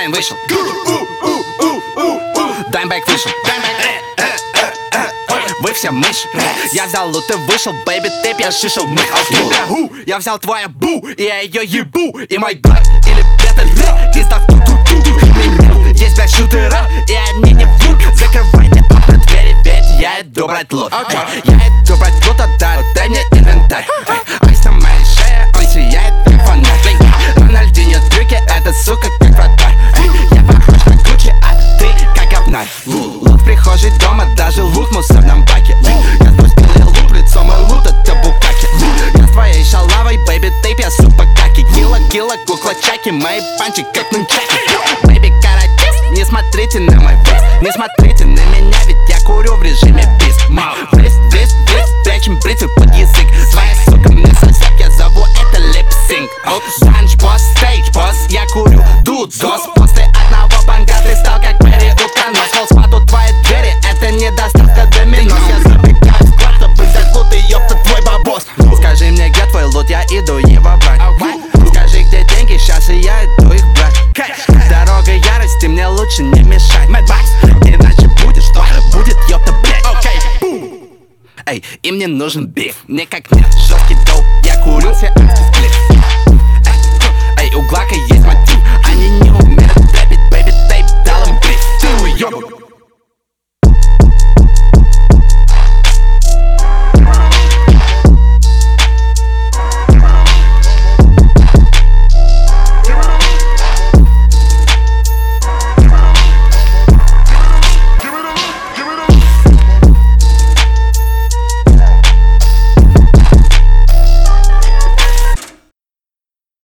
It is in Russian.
Майн вышел, Даймбэк вышел. Вы все мыши. Я взял лут и вышел, бэйби, тэп, я шишел мы. Я взял твою бу, и я ее ебу. И мой глад, или это ли, и став ту-ту-ту. Есть блядь шутера, и они не врут. Закрывайте окна, двери, ведь я иду брать лут. Я иду брать лут, дай мне инвентарь. Айс на моей шее, он сияет как фонарь. Рональдинho трюки, эта сука как вратарь. Я похож на Гуччи, а ты как говнарь. Лут в прихожей дома, даже лут в мусорном баке. Я спустил лут в лицо, мой лут это букаки. Я с твоей шалавой, бэйби, тейп, я супа каки. Килла, кукла чаки, мои панчи как нунчаки. Бэйби, каратист, не смотрите на мой вес. Не смотрите на меня, ведь я курю в режиме бис. Врез, прячем бритвы под язык. Своя сука мне сосет, я зову это липсинг. Санч, босс, стейдж, босс, я курю дуд, зос. После одного банга ты стал как Мэри Утконос. Волспаду твои двери, это не доставка доминос. Я забегаю в склад, чтобы взять лут и ёпта твой бабос. Скажи мне, где твой лут, я иду его брать. Скажи, где деньги, сейчас и я иду их брать. Дорога ярости, мне лучше не мешать. Иначе будет что? Будет ёпта, блядь. Эй, им не нужен биф, мне как нет, жесткий доп. Я курю все антисплит. Эй, у Глака есть